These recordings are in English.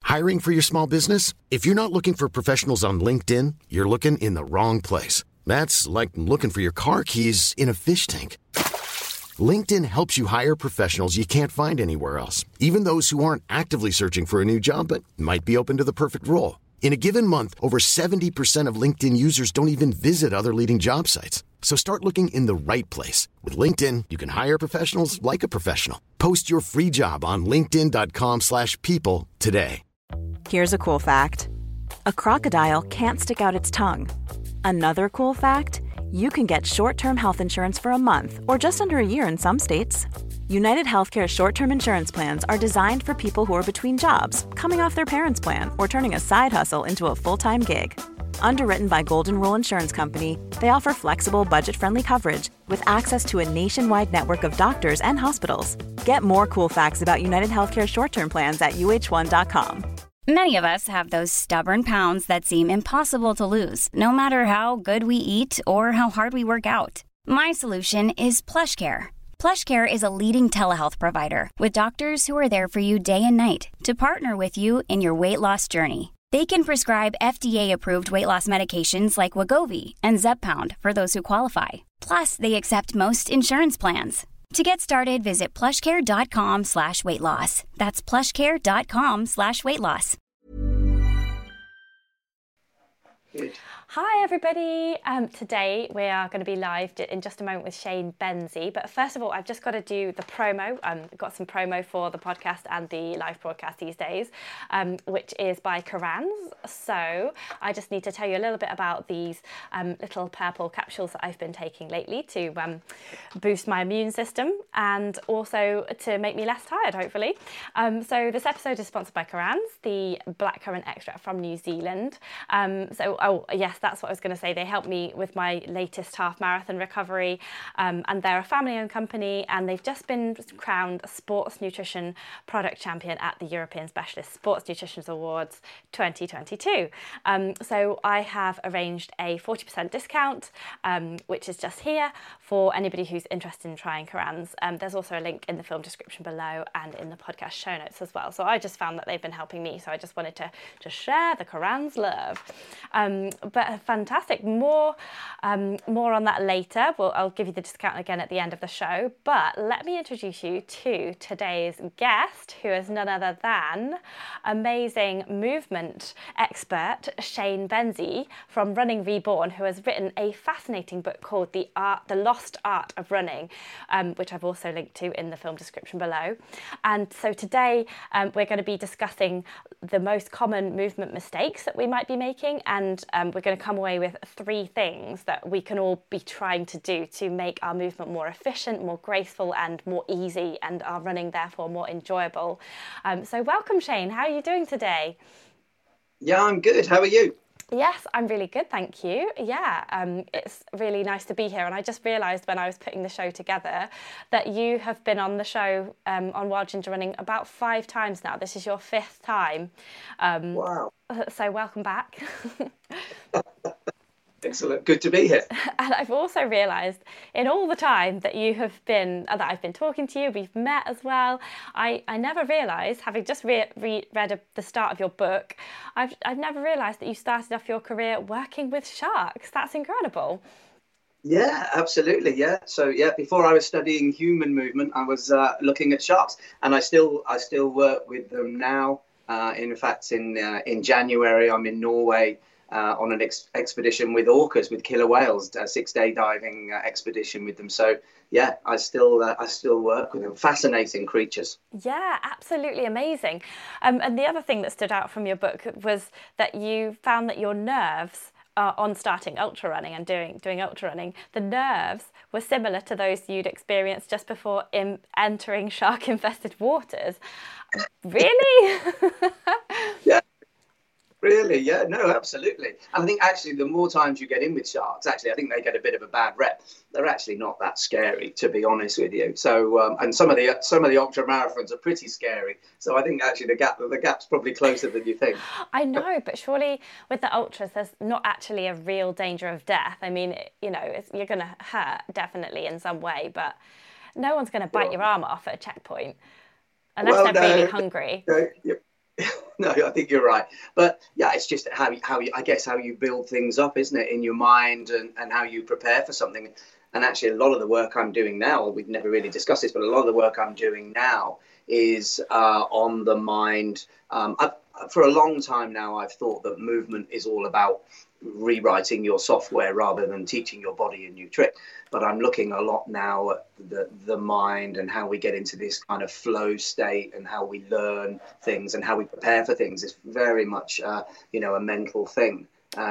Hiring for your small business? If you're not looking for professionals on LinkedIn, you're looking in the wrong place. That's like looking for your car keys in a fish tank. LinkedIn helps you hire professionals you can't find anywhere else, even those who aren't actively searching for a new job but might be open to the perfect role. In a given month, over 70% of LinkedIn users don't even visit other leading job sites. So start looking in the right place. With LinkedIn, you can hire professionals like a professional. Post your free job on linkedin.com/people today. Here's a cool fact. A crocodile can't stick out its tongue. Another cool fact, you can get short-term health insurance for a month or just under a year in some states. United Healthcare short-term insurance plans are designed for people who are between jobs, coming off their parents' plan, or turning a side hustle into a full-time gig. Underwritten by Golden Rule Insurance Company, they offer flexible, budget-friendly coverage with access to a nationwide network of doctors and hospitals. Get more cool facts about United Healthcare short-term plans at uh1.com. Many of us have those stubborn pounds that seem impossible to lose, no matter how good we eat or how hard we work out. My solution is PlushCare. PlushCare is a leading telehealth provider with doctors who are there for you day and night to partner with you in your weight loss journey. They can prescribe FDA-approved weight loss medications like Wegovy and Zepbound for those who qualify. Plus, they accept most insurance plans. To get started, visit plushcare.com/weightloss. That's plushcare.com/weightloss. Hi everybody, today we are going to be live in just a moment with Shane Benzie, but first of all I've just got to do the promo. Got some promo for the podcast and the live broadcast these days, which is by Caran's. So I just need to tell you a little bit about these little purple capsules that I've been taking lately to boost my immune system and also to make me less tired, hopefully. So this episode is sponsored by Caran's, the blackcurrant extract from New Zealand. Yes, that's what I was going to say. They helped me with my latest half marathon recovery, and they're a family-owned company, and they've just been crowned Sports Nutrition Product Champion at the European Specialist Sports Nutrition Awards 2022. So I have arranged a 40% discount, which is just here for anybody who's interested in trying Caran's. There's also a link in the film description below and in the podcast show notes as well. So I just found that they've been helping me, so I just wanted to share the Caran's love. But fantastic. More on that later. I'll give you the discount again at the end of the show. But let me introduce you to today's guest, who is none other than amazing movement expert Shane Benzie from Running Reborn, who has written a fascinating book called The Lost Art of Running, which I've also linked to in the film description below. And so today we're going to be discussing the most common movement mistakes that we might be making, and we're going to come away with 3 things that we can all be trying to do to make our movement more efficient, more graceful and more easy, and our running therefore more enjoyable. So welcome, Shane. How are you doing today? Yeah, I'm good. How are you? Yes, I'm really good, thank you. Yeah, it's really nice to be here. And I just realised when I was putting the show together that you have been on the show on Wild Ginger Running about 5 times now. This is your 5th time. Wow. So welcome back. Excellent. Good to be here. And I've also realised in all the time that you have been, that I've been talking to you, we've met as well, I never realised, having just read the start of your book, I've never realised that you started off your career working with sharks. That's incredible. Yeah, absolutely. Yeah. So yeah, before I was studying human movement, I was looking at sharks, and I still work with them now. In fact, in January, I'm in Norway on an expedition with orcas, with killer whales, a 6-day diving expedition with them. So yeah, I still work with them. Fascinating creatures. Yeah, absolutely amazing. And the other thing that stood out from your book was that you found that your nerves on starting ultra running and doing ultra running, the nerves were similar to those you'd experienced just before entering shark infested waters. Really? Yeah. Really? Yeah, no, absolutely. And I think actually the more times you get in with sharks, actually, I think they get a bit of a bad rep. They're actually not that scary, to be honest with you. So, and some of the ultra marathons are pretty scary. So I think actually the gap's probably closer than you think. I know, but surely with the ultras, there's not actually a real danger of death. I mean, you know, you're going to hurt definitely in some way, but no one's going to bite your arm off at a checkpoint unless they're really hungry. No, I think you're right. But yeah, it's just I guess how you build things up, isn't it, in your mind, and how you prepare for something. And actually, a lot of the work I'm doing now, we've never really discussed this, but a lot of the work I'm doing now is on the mind. For a long time now, I've thought that movement is all about rewriting your software rather than teaching your body a new trick. But I'm looking a lot now at the mind and how we get into this kind of flow state and how we learn things and how we prepare for things. It's very much, a mental thing.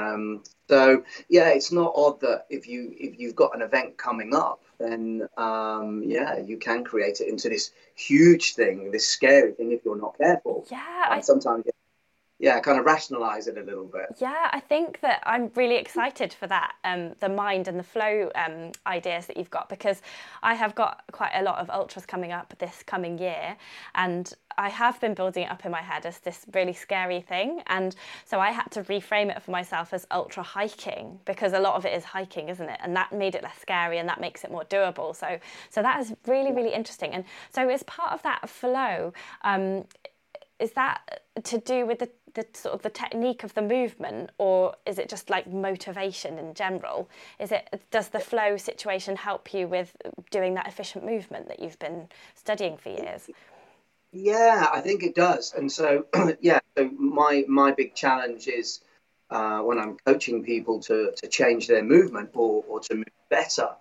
So yeah, it's not odd that if you've got an event coming up, then you can create it into this huge thing, this scary thing if you're not careful. Yeah, and sometimes kind of rationalize it a little bit. Yeah, I think that I'm really excited for that, the mind and the flow ideas that you've got, because I have got quite a lot of ultras coming up this coming year, and I have been building it up in my head as this really scary thing, and so I had to reframe it for myself as ultra hiking, because a lot of it is hiking, isn't it? And that made it less scary, and that makes it more doable. So that is really, really interesting. And so as part of that flow, is that to do with the sort of the technique of the movement, or is it just like motivation in general? Does the flow situation help you with doing that efficient movement that you've been studying for years? Yeah, I think it does. And so, so my big challenge is when I'm coaching people to change their movement or to move better.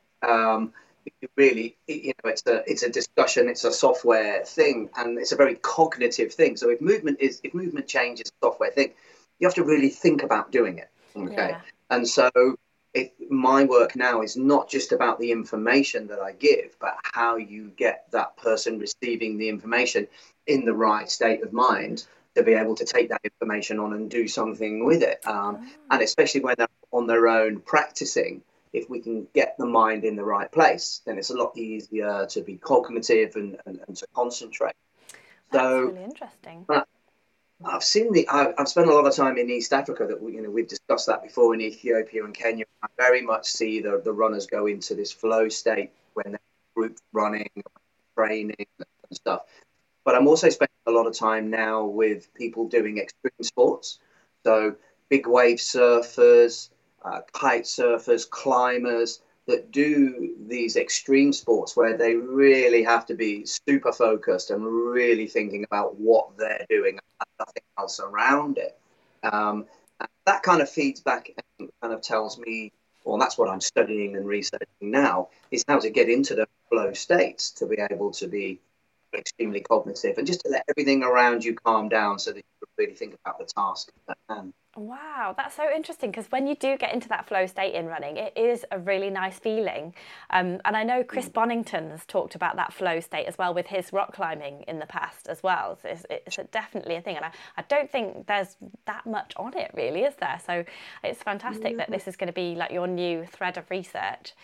Really, it's a discussion, it's a software thing, and it's a very cognitive thing. So if movement change is a software thing, you have to really think about doing it. Okay. Yeah. And so my work now is not just about the information that I give, but how you get that person receiving the information in the right state of mind to be able to take that information on and do something with it. And especially when they're on their own practicing, if we can get the mind in the right place, then it's a lot easier to be cognitive and to concentrate. That's really interesting. I've spent a lot of time in East Africa. That we've discussed that before, in Ethiopia and Kenya. I very much see the runners go into this flow state when they're group running, training and stuff. But I'm also spending a lot of time now with people doing extreme sports. So big wave surfers, kite surfers, climbers that do these extreme sports where they really have to be super focused and really thinking about what they're doing and nothing else around it. And that kind of feeds back and kind of tells me, well, that's what I'm studying and researching now, is how to get into the flow states to be able to be extremely cognitive and just to let everything around you calm down so that you can really think about the task at hand. Wow, that's so interesting, because when you do get into that flow state in running, it is a really nice feeling. And I know Chris Bonington has talked about that flow state as well with his rock climbing in the past as well. So it's definitely a thing. And I don't think there's that much on it really, is there? So it's fantastic that this is going to be like your new thread of research.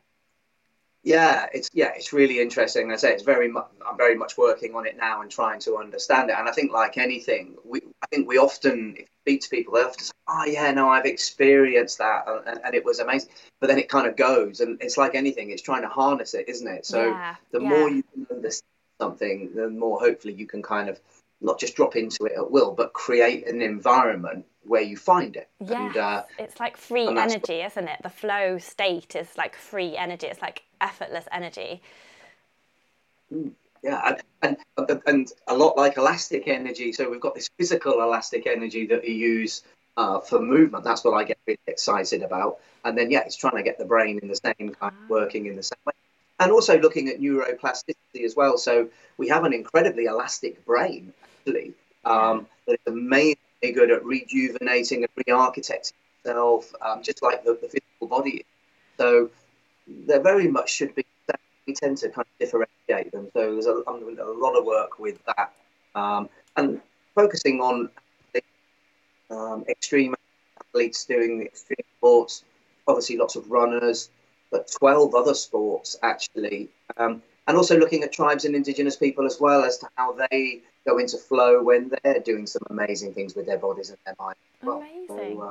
Yeah, it's really interesting. I say I'm very much working on it now and trying to understand it. And I think, like anything, we often, if you speak to people, they often say, "Oh yeah, no, I've experienced that, and it was amazing." But then it kind of goes, and it's like anything; it's trying to harness it, isn't it? So the more you can understand something, the more hopefully you can kind of not just drop into it at will, but create an environment where you find it. Yeah, it's like free energy, isn't it? The flow state is like free energy. It's like effortless energy. Yeah, and a lot like elastic energy. So we've got this physical elastic energy that you use for movement. That's what I get really excited about. And then it's trying to get the brain in the same kind of working in the same way. And also looking at neuroplasticity as well. So we have an incredibly elastic brain, actually, that is amazingly good at rejuvenating and re-architecting itself, just like the physical body is. So there very much should be, we tend to kind of differentiate them. So there's I'm doing a lot of work with that. And focusing on extreme athletes doing extreme sports, obviously lots of runners, but 12 other sports actually. And also looking at tribes and indigenous people as well, as to how they go into flow when they're doing some amazing things with their bodies and their minds as well. Amazing.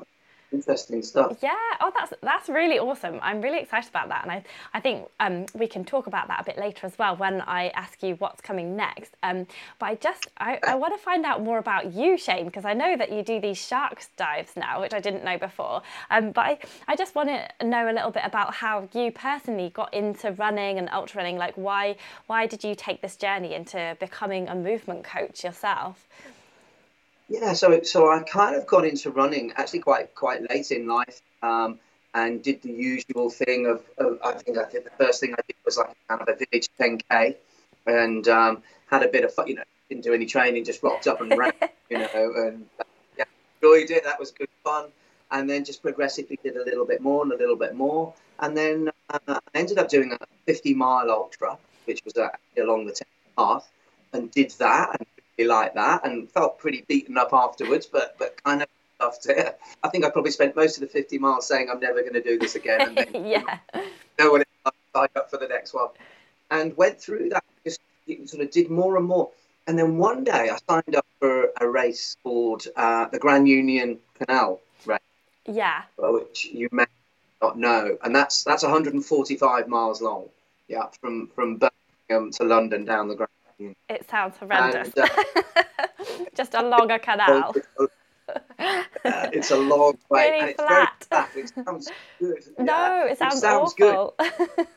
Interesting stuff. Yeah, oh, that's really awesome. I'm really excited about that, and I think we can talk about that a bit later as well when I ask you what's coming next. But I want to find out more about you, Shane, because I know that you do these sharks dives now, which I didn't know before. But I just want to know a little bit about how you personally got into running and ultra running. Like, why did you take this journey into becoming a movement coach yourself? Yeah, so I kind of got into running actually quite late in life, and did the usual thing of I think I did the first thing I did was like kind of a village 10K, and had a bit of fun, didn't do any training, just rocked up and ran, and yeah, enjoyed it. That was good fun, and then just progressively did a little bit more and a little bit more, and then I ended up doing a 50-mile ultra, which was along the 10 path, and did that. And like that, and felt pretty beaten up afterwards, but kind of loved it. I think I probably spent most of the 50 miles saying I'm never going to do this again, and then yeah, no one signed up for the next one, and went through that. Just sort of did more and more, and then one day I signed up for a race called the Grand Union Canal race. Yeah, which you may not know, and that's 145 miles long. Yeah, from Birmingham to London down the Grand. It sounds horrendous. And, just a longer canal. It's a long way, really and it's flat. very flat. It sounds good. No, it sounds awful. Good.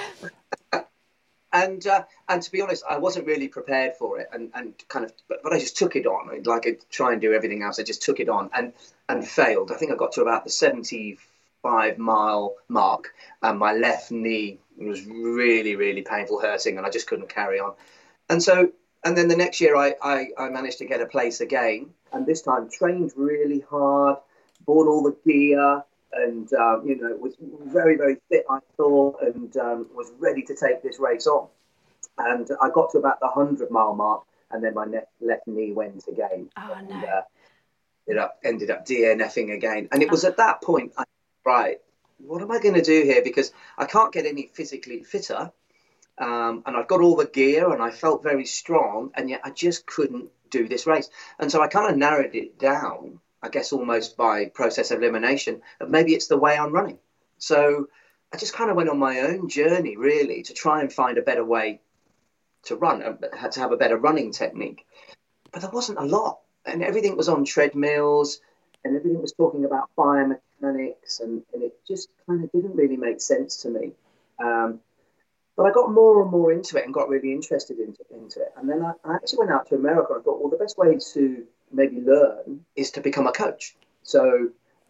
And to be honest, I wasn't really prepared for it, and kind of, but I just took it on. Like I try and do everything else, I just took it on and failed. I think I got to about the 75-mile mark, and my left knee was really, really painful, hurting, and I just couldn't carry on. And then the next year I managed to get a place again, and this time trained really hard, bought all the gear, and was very, very fit, I thought, and was ready to take this race on. And I got to about the 100-mile mark, and then my left knee went again. Oh, and, no. Ended up DNFing again. And it was at that point, right, what am I going to do here? Because I can't get any physically fitter. And I've got all the gear and I felt very strong, and yet I just couldn't do this race. And so I kind of narrowed it down, I guess almost by process of elimination, of maybe it's the way I'm running. So I just kind of went on my own journey, really, to try and find a better way to run. I had to have a better running technique. But there wasn't a lot. And everything was on treadmills, and everything was talking about biomechanics, and it just kind of didn't really make sense to me. But I got more and more into it and got really interested into it. And then I actually went out to America and thought, well, the best way to maybe learn is to become a coach. So,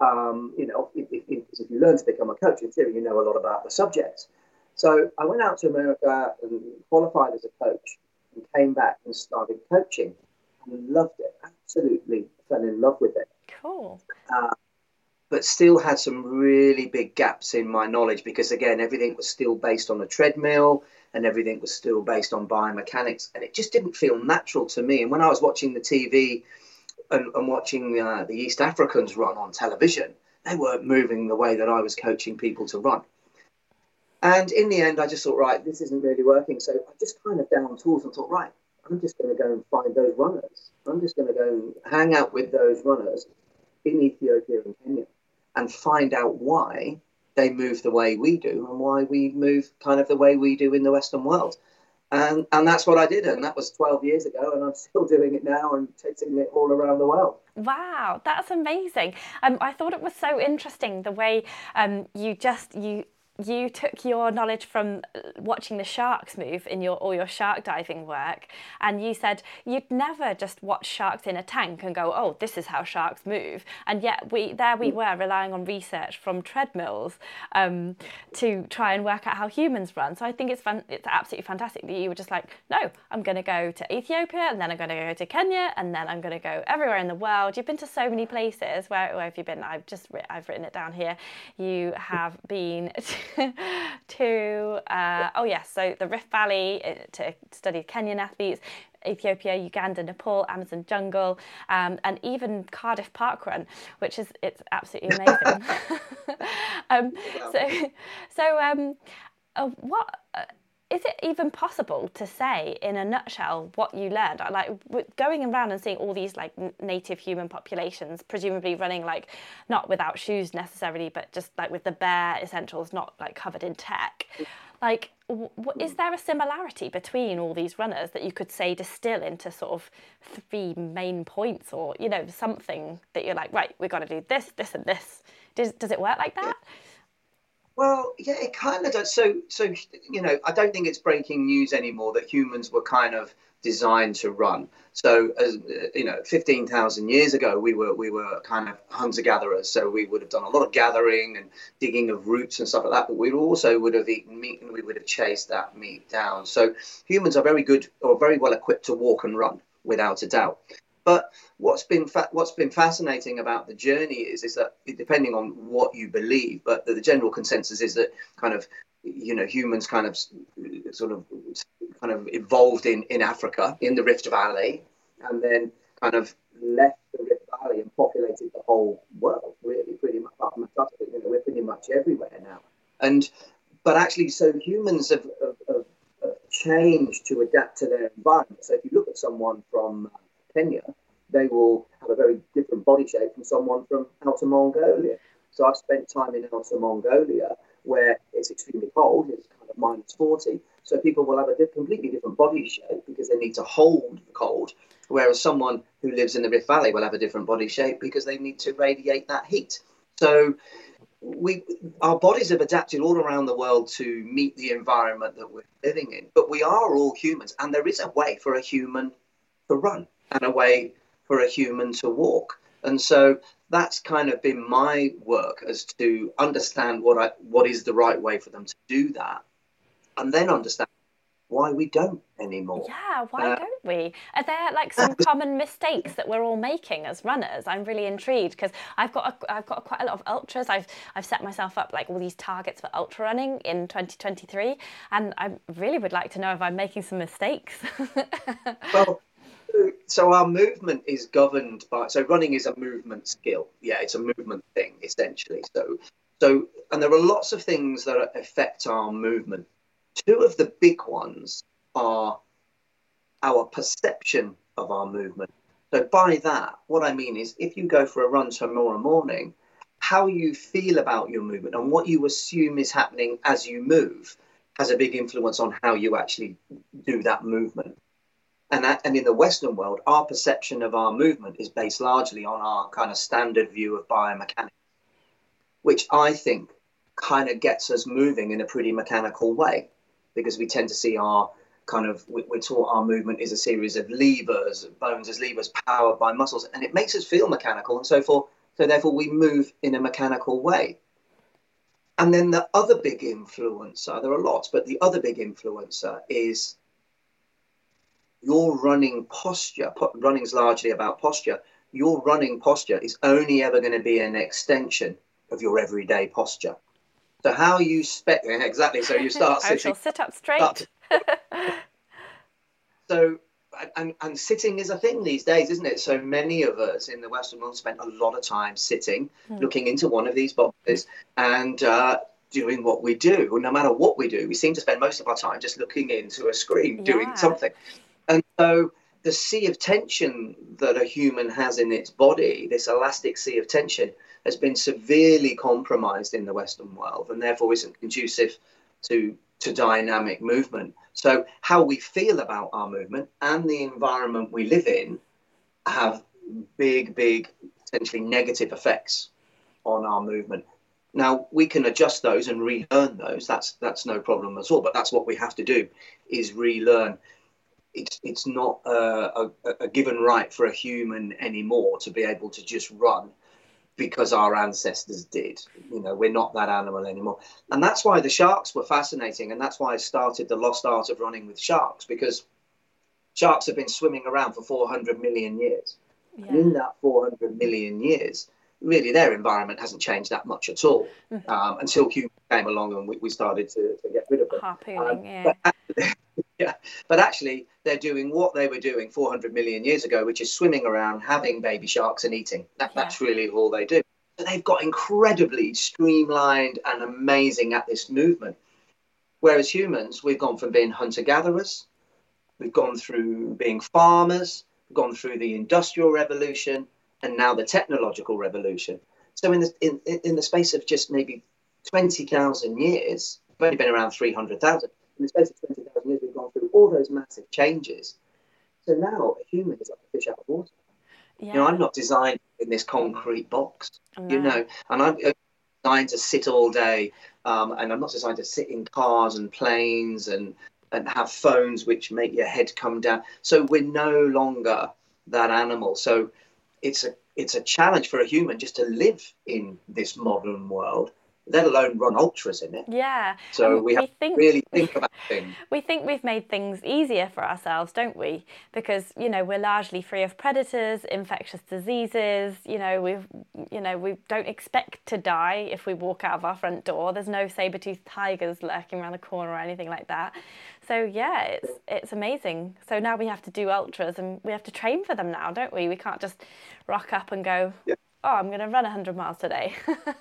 if you learn to become a coach, in theory, you know a lot about the subject. So I went out to America and qualified as a coach and came back and started coaching and loved it. Absolutely fell in love with it. Cool. But still had some really big gaps in my knowledge because, again, everything was still based on a treadmill and everything was still based on biomechanics, and it just didn't feel natural to me. And when I was watching the TV and watching the East Africans run on television, they weren't moving the way that I was coaching people to run. And in the end, I just thought, right, this isn't really working. So I just kind of down tools and thought, right, I'm just going to go and find those runners. I'm just going to go and hang out with those runners in Ethiopia and Kenya, and find out why they move the way we do and why we move kind of the way we do in the Western world. And that's what I did. And that was 12 years ago. And I'm still doing it now and taking it all around the world. Wow, that's amazing. I thought it was so interesting the way you took your knowledge from watching the sharks move in all your shark diving work, and you said you'd never just watch sharks in a tank and go, oh, this is how sharks move. And yet we were relying on research from treadmills to try and work out how humans run. So I think it's absolutely fantastic that you were just like, no, I'm going to go to Ethiopia, and then I'm going to go to Kenya, and then I'm going to go everywhere in the world. You've been to so many places. Where have you been? I've written it down here. You have been to so the Rift Valley to study Kenyan athletes, Ethiopia, Uganda, Nepal, Amazon jungle, and even Cardiff Park Run, it's absolutely amazing. is it even possible to say in a nutshell what you learned? Like going around and seeing all these like native human populations, presumably running like not without shoes necessarily, but just like with the bare essentials, not like covered in tech. Like, is there a similarity between all these runners that you could say distill into sort of 3 main points, or, you know, something that you're like, right, we've got to do this, this and this. Does it work like that? Well, yeah, it kind of does. So, you know, I don't think it's breaking news anymore that humans were kind of designed to run. So, as you know, 15,000 years ago, we were kind of hunter-gatherers. So we would have done a lot of gathering and digging of roots and stuff like that. But we also would have eaten meat, and we would have chased that meat down. So humans are very good, or very well equipped to walk and run, without a doubt. But what's been fascinating about the journey is that, depending on what you believe, but the general consensus is that kind of, you know, humans kind of evolved in Africa, in the Rift Valley, and then kind of left the Rift Valley and populated the whole world, really, pretty much. You know, we're pretty much everywhere now. But actually, so humans have changed to adapt to their environment. So if you look at someone from Kenya, they will have a very different body shape from someone from Outer Mongolia. So I've spent time in Outer Mongolia, where it's extremely cold, it's kind of -40. So people will have a completely different body shape because they need to hold the cold, whereas someone who lives in the Rift Valley will have a different body shape because they need to radiate that heat. So our bodies have adapted all around the world to meet the environment that we're living in. But we are all humans, and there is a way for a human to run and a way for a human to walk. And so that's kind of been my work, as to understand what is the right way for them to do that, and then understand why we don't anymore. Yeah, why don't we? Are there like some common mistakes that we're all making as runners? I'm really intrigued, because I've got quite a lot of ultras. I've set myself up like all these targets for ultra running in 2023, and I really would like to know if I'm making some mistakes. Well, so our movement is governed by, so running is a movement skill. Yeah, it's a movement thing, essentially. So, and there are lots of things that affect our movement. 2 of the big ones are our perception of our movement. So by that, what I mean is, if you go for a run tomorrow morning, how you feel about your movement and what you assume is happening as you move has a big influence on how you actually do that movement. And in the Western world, our perception of our movement is based largely on our kind of standard view of biomechanics, which I think kind of gets us moving in a pretty mechanical way, because we tend to see we're taught our movement is a series of levers, bones as levers powered by muscles, and it makes us feel mechanical and so forth. So therefore we move in a mechanical way. And then the other big influencer, there are lots, but the other big influencer is your running posture. Running is largely about posture. Your running posture is only ever going to be an extension of your everyday posture. So how you exactly. So you start sitting. I shall sit up straight. So, and sitting is a thing these days, isn't it? So many of us in the Western world spend a lot of time sitting, looking into one of these boxes, and doing what we do. No matter what we do, we seem to spend most of our time just looking into a screen, doing something. And so the sea of tension that a human has in its body, this elastic sea of tension, has been severely compromised in the Western world, and therefore isn't conducive to dynamic movement. So how we feel about our movement and the environment we live in have big, potentially negative effects on our movement. Now, we can adjust those and relearn those. That's no problem at all. But that's what we have to do, is relearn. It's not a given right for a human anymore to be able to just run because our ancestors did. You know, we're not that animal anymore. And that's why the sharks were fascinating. And that's why I started the Lost Art of Running with Sharks, because sharks have been swimming around for 400 million years. Yeah. And in that 400 million years, really their environment hasn't changed that much at all, until humans came along and we started to get rid of them. Harpooning, But actually they're doing what they were doing 400 million years ago, which is swimming around, having baby sharks and eating. That's really all they do. So they've got incredibly streamlined and amazing at this movement. Whereas humans, we've gone from being hunter-gatherers, we've gone through being farmers, we've gone through the Industrial Revolution, and now the technological revolution. So in the space of just maybe 20,000 years, we've only been around 300,000. In the space of 20,000 years, we've gone through all those massive changes. So now a human is like a fish out of water. Yeah. I'm not designed in this concrete box, No. and I'm designed to sit all day, and I'm not designed to sit in cars and planes and have phones which make your head come down. So we're no longer that animal. So it's a challenge for a human just to live in this modern world, let alone run ultras in it. Yeah. So we have to really think about things. We think we've made things easier for ourselves, don't we? Because, we're largely free of predators, infectious diseases, we don't expect to die if we walk out of our front door. There's no saber-toothed tigers lurking around the corner or anything like that. So yeah, it's amazing. So now we have to do ultras and we have to train for them now, don't we? We can't just rock up and go, I'm going to run 100 miles today.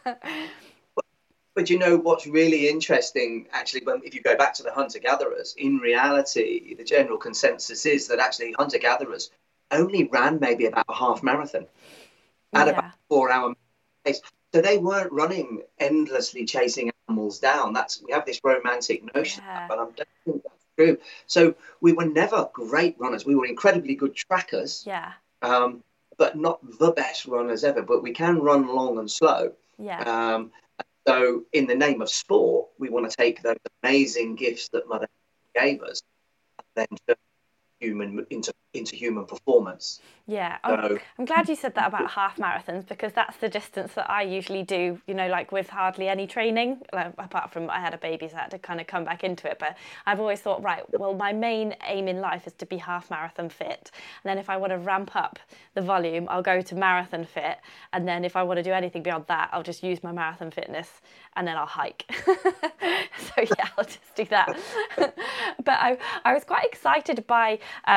But what's really interesting, actually, if you go back to the hunter-gatherers, in reality, the general consensus is that actually hunter-gatherers only ran maybe about a half marathon at about 4 hour pace. So they weren't running endlessly chasing animals down. We have this romantic notion, but I don't think that's true. So we were never great runners. We were incredibly good trackers, but not the best runners ever. But we can run long and slow. Yeah. So in the name of sport, we want to take those amazing gifts that Mother gave us and then turn into human performance. Yeah, I'm glad you said that about half marathons, because that's the distance that I usually do, like with hardly any training, apart from I had a baby, so I had to kind of come back into it. But I've always thought, right, well, my main aim in life is to be half marathon fit. And then if I want to ramp up the volume, I'll go to marathon fit. And then if I want to do anything beyond that, I'll just use my marathon fitness and then I'll hike. So yeah, I'll just do that. But I was quite excited by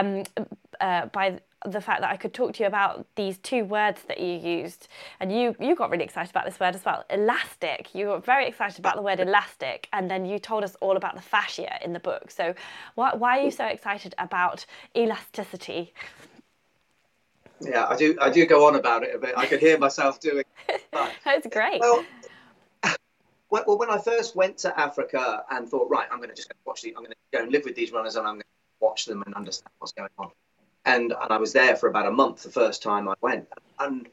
the fact that I could talk to you about these two words that you used, and you got really excited about this word as well, elastic. You were very excited about the word elastic, and then you told us all about the fascia in the book. So why are you so excited about elasticity? Yeah, I do go on about it a bit. I could hear myself doing it. That's great. Well, when I first went to Africa and thought, right, I'm going to go and live with these runners and I'm going to watch them and understand what's going on. And I was there for about a month the first time I went. And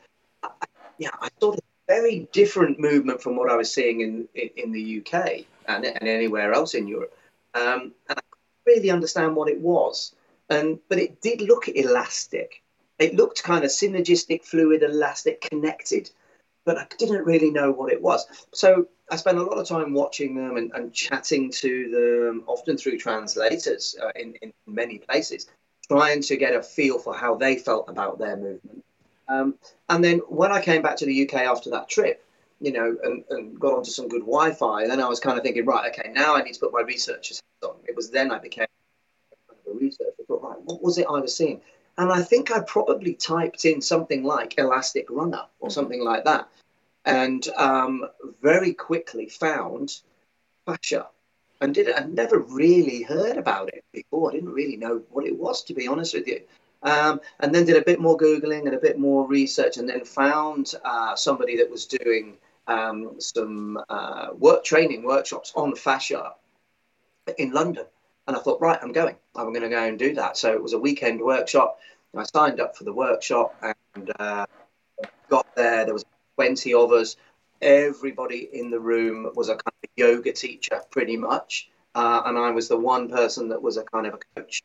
I saw a very different movement from what I was seeing in the UK and anywhere else in Europe. And I couldn't really understand what it was. But it did look elastic. It looked kind of synergistic, fluid, elastic, connected. But I didn't really know what it was. So I spent a lot of time watching them and chatting to them, often through translators in many places, trying to get a feel for how they felt about their movement. And then when I came back to the UK after that trip, and got onto some good Wi-Fi, then I was kind of thinking, right, okay, now I need to put my researchers on. It was then I became kind of a researcher. I thought, right, what was it I was seeing? And I think I probably typed in something like elastic runner or something like that. And very quickly found fascia. And I'd never really heard about it before. I didn't really know what it was, to be honest with you. And then did a bit more Googling and a bit more research, and then found somebody that was doing some training workshops on fascia in London. And I thought, right, I'm going to go and do that. So it was a weekend workshop. I signed up for the workshop and got there. There was 20 of us. Everybody in the room was a kind of yoga teacher, pretty much. And I was the one person that was a kind of a coach.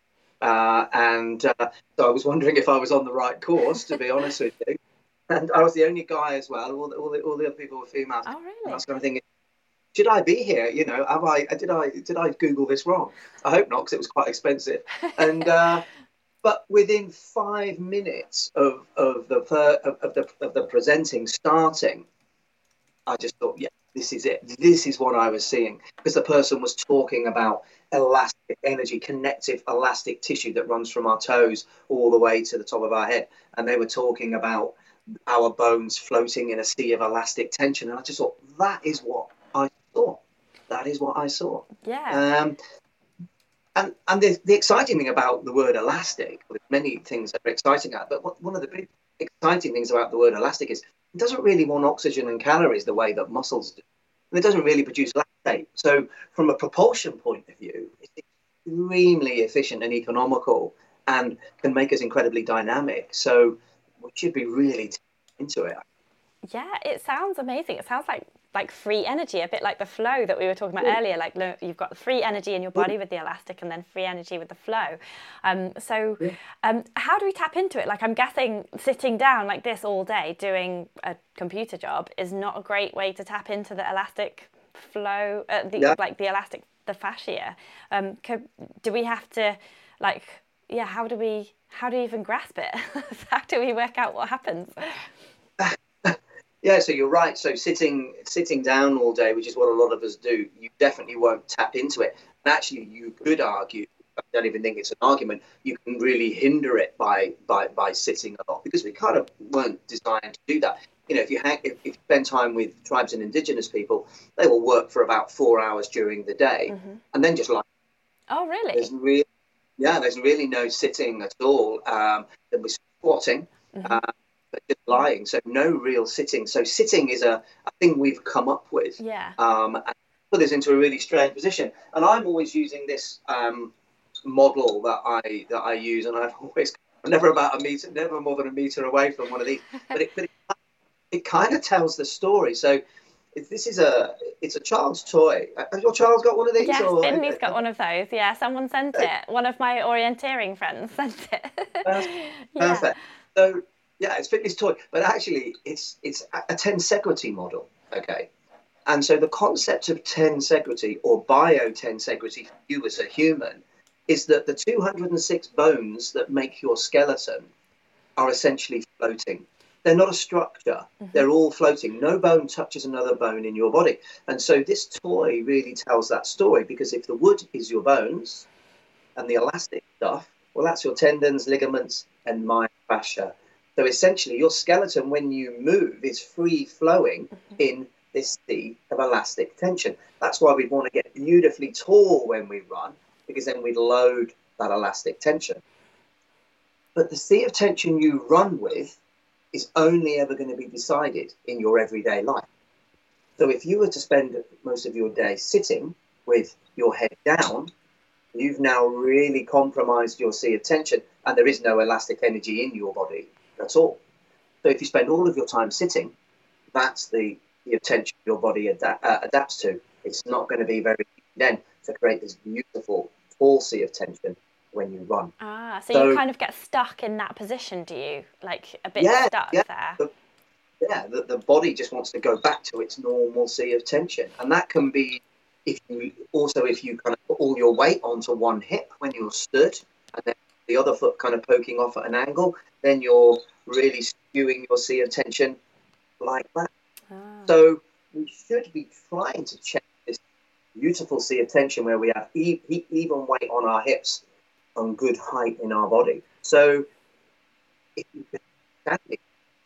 So I was wondering if I was on the right course, to be honest with you. And I was the only guy as well. All the other people were females. Oh, really? And I was kind of thinking, should I be here? Did I Google this wrong? I hope not, because it was quite expensive. And but within 5 minutes of the presenting starting, I just thought, yeah, this is it. This is what I was seeing, because the person was talking about elastic energy, connective elastic tissue that runs from our toes all the way to the top of our head. And they were talking about our bones floating in a sea of elastic tension. And I just thought, that is what I saw. that is what I saw. Yeah. And the exciting thing about the word elastic, there's many things that are exciting about, but one of the big exciting things about the word elastic is it doesn't really want oxygen and calories the way that muscles do. And it doesn't really produce lactate. So from a propulsion point of view, it's extremely efficient and economical and can make us incredibly dynamic. So we should be really into it. Yeah, it sounds amazing. It sounds like free energy, a bit like the flow that we were talking about earlier. Like you've got the free energy in your body with the elastic, and then free energy with the flow. How do we tap into it? Like, I'm guessing sitting down like this all day doing a computer job is not a great way to tap into the elastic flow, the fascia. Do we have to how do we even grasp it? How do we work out what happens? Yeah, so you're right. So sitting down all day, which is what a lot of us do, you definitely won't tap into it. And actually, you could argue, I don't even think it's an argument, you can really hinder it by sitting a lot, because we kind of weren't designed to do that. You know, if you spend time with tribes and indigenous people, they will work for about 4 hours during the day and then just lie. Oh, really? There's really no sitting at all. Then we're squatting. But just lying, so no real sitting. So sitting is a thing we've come up with, and put us into a really strange position. And I'm always using this model that I use, and I'm never more than a meter away from one of these. But it kind of tells the story. So it's a child's toy. Has your child's got one of these? Yes, Finley's got one of those. Yeah, someone sent it. One of my orienteering friends sent it. Perfect. So. Yeah, it's Finley's toy, but actually it's a tensegrity model, okay? And so the concept of tensegrity or biotensegrity for you as a human is that the 206 bones that make your skeleton are essentially floating. They're not a structure. They're all floating. No bone touches another bone in your body. And so this toy really tells that story, because if the wood is your bones and the elastic stuff, well, that's your tendons, ligaments, and myofascia. So essentially, your skeleton, when you move, is free flowing in this sea of elastic tension. That's why we want to get beautifully tall when we run, because then we load that elastic tension. But the sea of tension you run with is only ever going to be decided in your everyday life. So if you were to spend most of your day sitting with your head down, you've now really compromised your sea of tension, and there is no elastic energy in your body at all. So if you spend all of your time sitting, that's the tension your body adapts to. It's not going to be very easy then to create this beautiful full sea of tension when you run. So you kind of get stuck in that position, do you? Like a bit stuck there? The body just wants to go back to its normal sea of tension. And that can be if you kind of put all your weight onto one hip when you're stood, and then the other foot kind of poking off at an angle, then you're really skewing your sea of tension like that. So we should be trying to check this beautiful sea of tension where we have even weight on our hips and good height in our body. So if you could standing,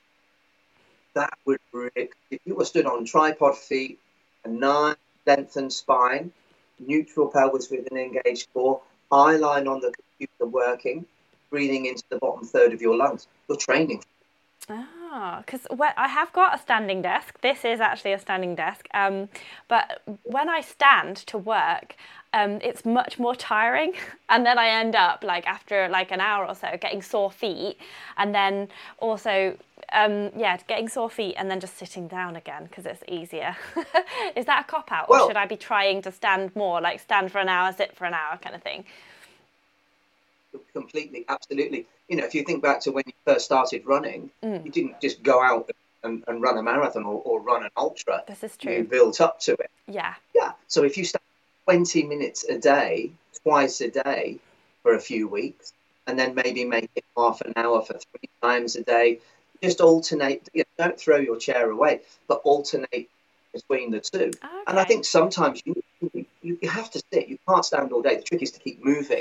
that would really, if you were stood on tripod feet, a nice lengthened spine, neutral pelvis with an engaged core, eye line on the computer working, breathing into the bottom third of your lungs, you're training. Because I have got a standing desk. This is actually a standing desk. But when I stand to work, it's much more tiring. And then I end up, after an hour or so, getting sore feet. And then also, getting sore feet and then just sitting down again because it's easier. Is that a cop-out? Or should I be trying to stand more, stand for an hour, sit for an hour kind of thing? Completely, absolutely. If you think back to when you first started running, you didn't just go out and run a marathon or run an ultra. This is true. You built up to it. Yeah. So if you start 20 minutes a day, twice a day for a few weeks, and then maybe make it half an hour for 3 times a day, just alternate. Don't throw your chair away, but alternate between the two. Okay. And I think sometimes you have to sit. You can't stand all day. The trick is to keep moving.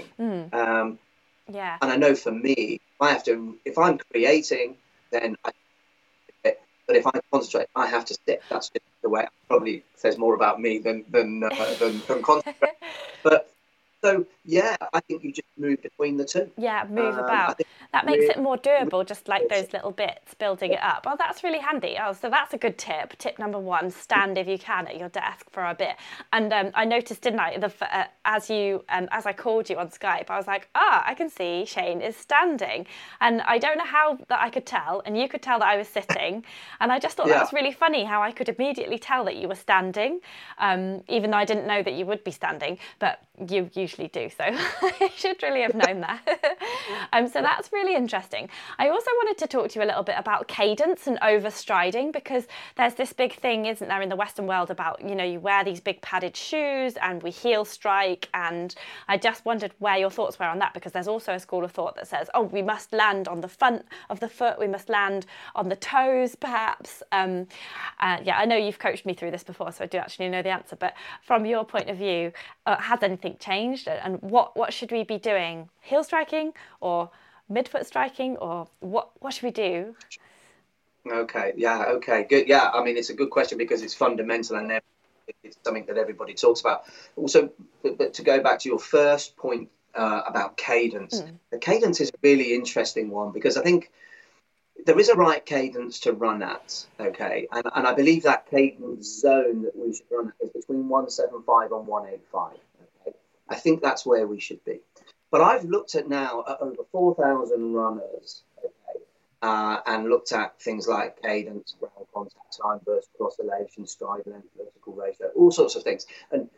Yeah. And I know for me, if I'm creating, then I sit. But if I concentrate, I have to sit. That's just the way. Probably says more about me than concentrate. But so yeah, I think you just move between the two. Yeah, move about. That makes it more doable, just like those little bits, building it up. Oh, that's really handy. Oh, so that's a good tip. Tip number 1, stand if you can at your desk for a bit. And I noticed, didn't I, as I called you on Skype, I was like, I can see Shane is standing. And I don't know how that I could tell, and you could tell that I was sitting. And I just thought that was really funny how I could immediately tell that you were standing, even though I didn't know that you would be standing, but you usually do. So I should really have known that. So that's really interesting. I also wanted to talk to you a little bit about cadence and overstriding, because there's this big thing, isn't there, in the Western world about, you wear these big padded shoes and we heel strike. And I just wondered where your thoughts were on that, because there's also a school of thought that says, we must land on the front of the foot, we must land on the toes, perhaps. I know you've coached me through this before, so I do actually know the answer. But from your point of view, has anything changed? And what should we be doing? Heel striking or midfoot striking, or what should we do? Okay, good. Yeah, I mean, it's a good question because it's fundamental and it's something that everybody talks about. Also, but to go back to your first point about cadence, the cadence is a really interesting one, because I think there is a right cadence to run at, okay? And I believe that cadence zone that we should run at is between 175 and 185, okay? I think that's where we should be. But I've looked at now at over 4,000 runners, okay, and looked at things like cadence, ground contact time, vertical oscillation, stride length, vertical ratio, all sorts of things. And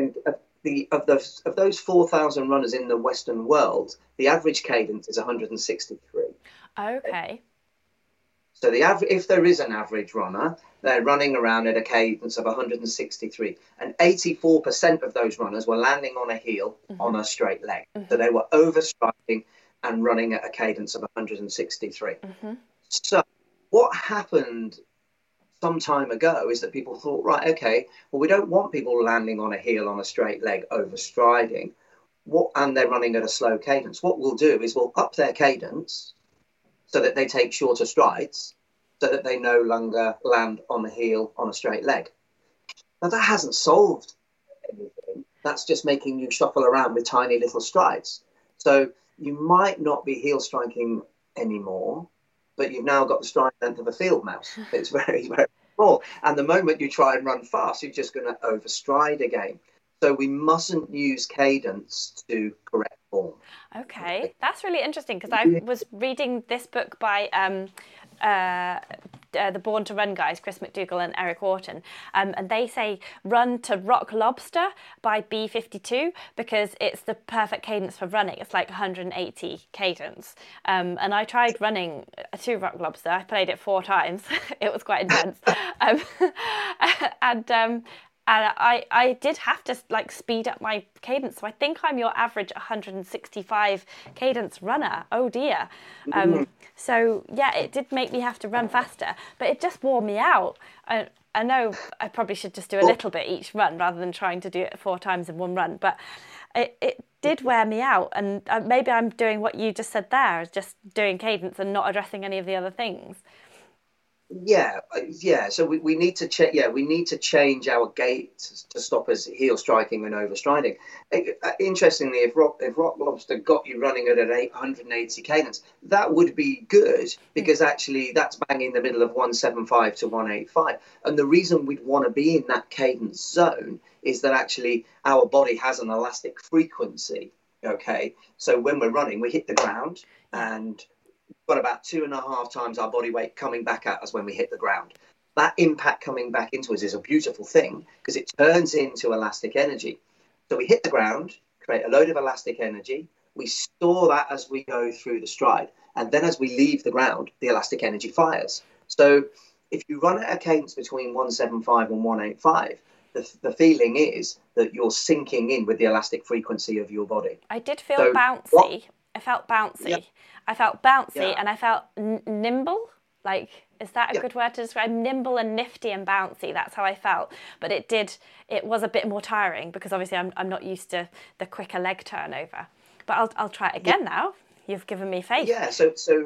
of those 4,000 runners in the Western world, the average cadence is 163. Okay. So if there is an average runner, they're running around at a cadence of 163. And 84% of those runners were landing on a heel on a straight leg. So they were overstriding and running at a cadence of 163. So what happened some time ago is that people thought, right, okay, well, we don't want people landing on a heel on a straight leg overstriding, and they're running at a slow cadence. What we'll do is we'll up their cadence so that they take shorter strides, so that they no longer land on the heel on a straight leg. Now, that hasn't solved anything. That's just making you shuffle around with tiny little strides. So you might not be heel striking anymore, but you've now got the stride length of a field mouse. It's very, very small. And the moment you try and run fast, you're just going to overstride again. So we mustn't use cadence to correct form. Okay, that's really interesting, because I was reading this book by the Born to Run guys, Chris McDougall and Eric Wharton, and they say run to Rock Lobster by B52 because it's the perfect cadence for running. It's like 180 cadence. And I tried running to Rock Lobster. I played it 4 times. It was quite intense. And I did have to speed up my cadence. So I think I'm your average 165 cadence runner. Oh dear. So yeah, it did make me have to run faster, but it just wore me out. I know I probably should just do a little bit each run rather than trying to do it 4 times in one run, but it did wear me out. And maybe I'm doing what you just said there, just doing cadence and not addressing any of the other things. Yeah. So we need to check. Yeah, we need to change our gait to stop us heel striking and overstriding. Interestingly, if Rock Lobster got you running at an 180 cadence, that would be good, because actually that's bang in the middle of 175 to 185. And the reason we'd want to be in that cadence zone is that actually our body has an elastic frequency. Okay, so when we're running, we hit the ground and got about 2.5 times our body weight coming back at us when we hit the ground. That impact coming back into us is a beautiful thing, because it turns into elastic energy. So we hit the ground, create a load of elastic energy. We store that as we go through the stride. And then as we leave the ground, the elastic energy fires. So if you run at a cadence between 175 and 185, the feeling is that you're sinking in with the elastic frequency of your body. I did feel bouncy. I felt bouncy. Yeah. I felt bouncy and I felt nimble. Is that a good word to describe? Nimble and nifty and bouncy. That's how I felt. But it was a bit more tiring, because obviously I'm not used to the quicker leg turnover. But I'll try it again now. You've given me faith. Yeah. So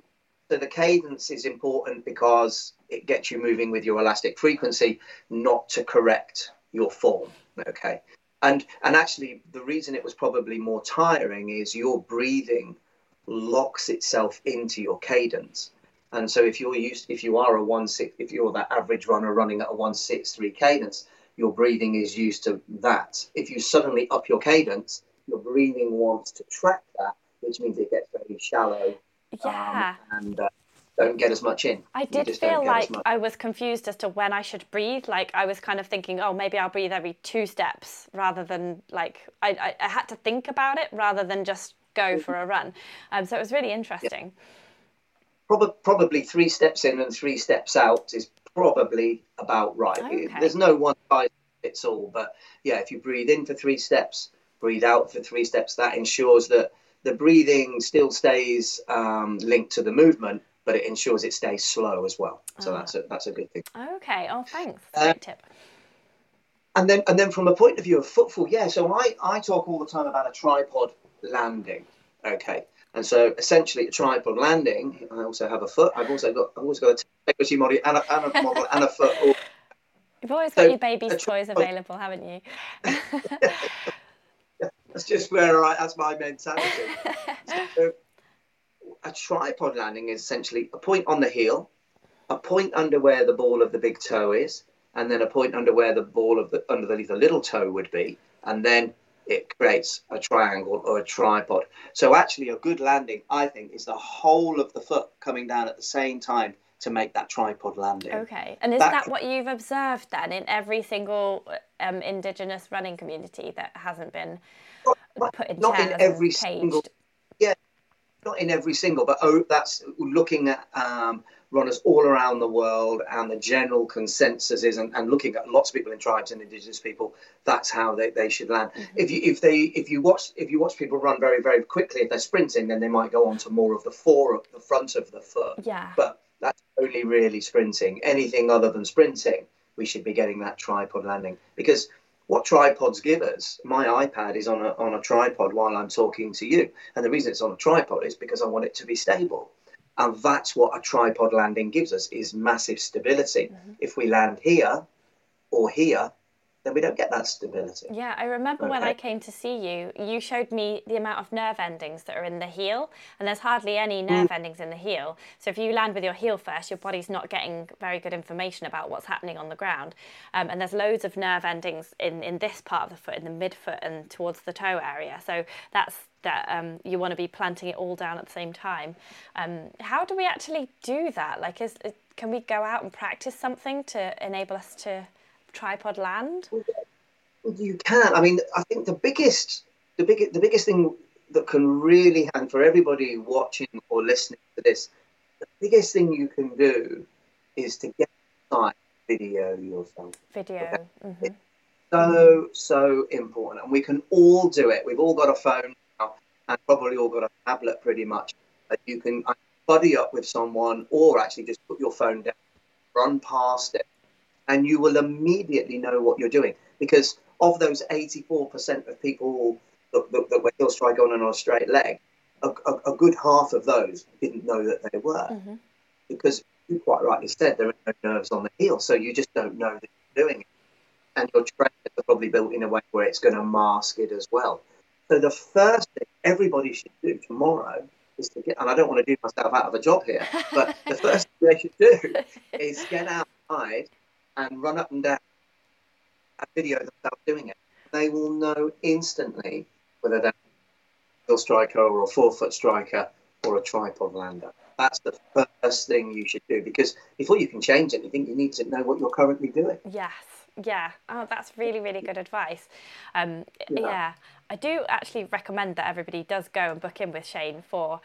So the cadence is important because it gets you moving with your elastic frequency, not to correct your form. Okay. And actually, the reason it was probably more tiring is your breathing locks itself into your cadence. And so if you're that average runner running at a 163 cadence, your breathing is used to that. If you suddenly up your cadence, your breathing wants to track that, which means it gets very shallow. Yeah. And don't get as much in. I did feel like I was confused as to when I should breathe. Like I was kind of thinking, oh, maybe I'll breathe every 2 steps rather than like I had to think about it rather than just go for a run. So it was really interesting. Yeah. Probably 3 steps in and 3 steps out is probably about right. Okay. There's no one size fits all, but yeah, if you breathe in for 3 steps, breathe out for 3 steps, that ensures that the breathing still stays linked to the movement, but it ensures it stays slow as well. So that's a good thing. Okay. Oh, thanks. Great tip. And then from a point of view of footfall, yeah. So I talk all the time about a tripod landing. Okay. And so essentially a tripod landing. I also have a foot. I've also got a technology model and a model and a foot. You've always got your baby's toys available, haven't you? That's just that's my mentality. So, a tripod landing is essentially a point on the heel, a point under where the ball of the big toe is, and then a point under where the ball of underneath the little toe would be, and then it creates a triangle or a tripod. So actually a good landing, I think, is the whole of the foot coming down at the same time to make that tripod landing. Okay. And is that what you've observed then in every single Indigenous running community that hasn't been put in not chairs in every and caged? single, yeah, not in every single, but that's looking at runners all around the world, and the general consensus is, and looking at lots of people in tribes and Indigenous people, that's how they should land. Mm-hmm. If you watch people run very, very quickly, if they're sprinting, then they might go on to more of the front of the foot. Yeah. But that's only really sprinting. Anything other than sprinting, we should be getting that tripod landing, because what tripods give us, my iPad is on a tripod while I'm talking to you. And the reason it's on a tripod is because I want it to be stable. And that's what a tripod landing gives us, is massive stability. Mm-hmm. If we land here or here, then we don't get that stability. Yeah, I remember when I came to see you, you showed me the amount of nerve endings that are in the heel, and there's hardly any nerve endings in the heel. So if you land with your heel first, your body's not getting very good information about what's happening on the ground. And there's loads of nerve endings in this part of the foot, in the midfoot and towards the toe area. So that's that you want to be planting it all down at the same time. How do we actually do that? Like, can we go out and practice something to enable us to tripod land? You can. I mean, I think the biggest thing that can really, and for everybody watching or listening to this, the biggest thing you can do is to get inside video yourself. Video. Okay? Mm-hmm. So important, and we can all do it. We've all got a phone now, and probably all got a tablet pretty much. You can buddy up with someone, or actually just put your phone down, run past it, and you will immediately know what you're doing. Because of those 84% of people that were heel strike on a straight leg, a good half of those didn't know that they were. Mm-hmm. Because you quite rightly said there are no nerves on the heel, so you just don't know that you're doing it. And your trainers are probably built in a way where it's going to mask it as well. So the first thing everybody should do tomorrow is to get, and I don't want to do myself out of a job here, but the first thing they should do is get outside and run up and down and video themselves doing it. They will know instantly whether they're a heel striker or a forefoot striker or a tripod lander. That's the first thing you should do, because before you can change anything, you need to know what you're currently doing. Yes. Yeah. Oh, that's really, really good advice. Yeah. I do actually recommend that everybody does go and book in with Shane for